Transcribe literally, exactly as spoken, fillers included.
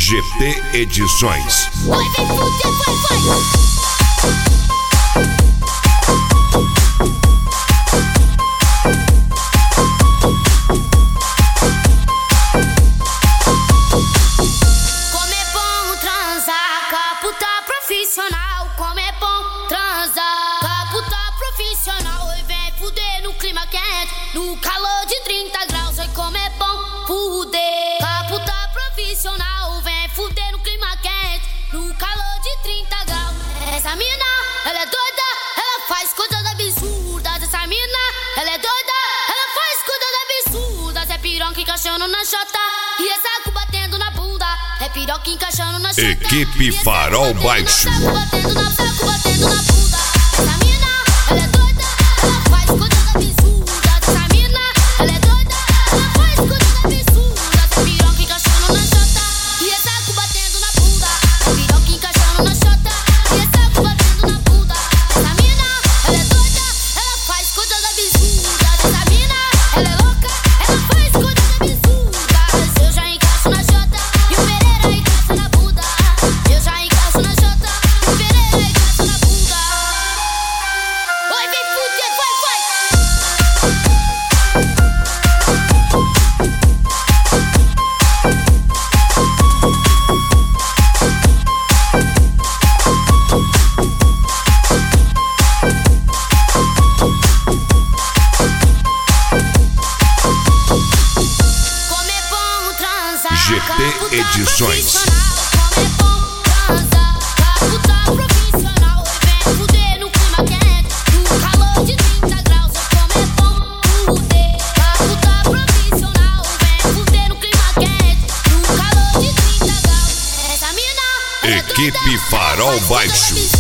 G T Edições. Vai, vem fuder, vai, vai. Como é bom transar, caputa profissional. Como é bom transar, caputa profissional. E vem fuder no clima quente, no calor de trinta graus. Oi, como é bom fuder, caputa profissional. Vem fuder no clima quente, no calor de trinta graus. Essa mina, ela é doida, ela faz coisas absurdas. Essa mina, ela é doida, ela faz coisas absurdas. É piroca encaixando na chota e é saco batendo na bunda. É piroca encaixando na chota. Equipe Farol Baixo. Saco batendo na saco batendo na bunda. Essa mina, ela é doida, ela faz coisas absurdas. Essa mina, ela é doida, ela faz coisas absurdas. É piroca encaixando na chota e é saco batendo na bunda. É piroca encaixando na chota e é saco batendo na bunda. Essa mina, ela é doida, ela faz coisas absurdas. Essa mina, ela é louca, ela faz coisas absurdas. Eu já encaixo na chota e o Pereira encaixa na bunda. Eu já encaixo na chota e o Pereira encaixa na bunda. Oi, vem fuder, vai, vai. Como é bom transar, G T Edições. Como é bom transar, caputa profissional. Vem fuder no clima quente, no calor de trinta graus. Como é bom fuder, caputa profissional. Vem fuder no clima quente, no calor de trinta graus. Essa mina, ela é doida, Equipe Farol ela faz coisas Baixo.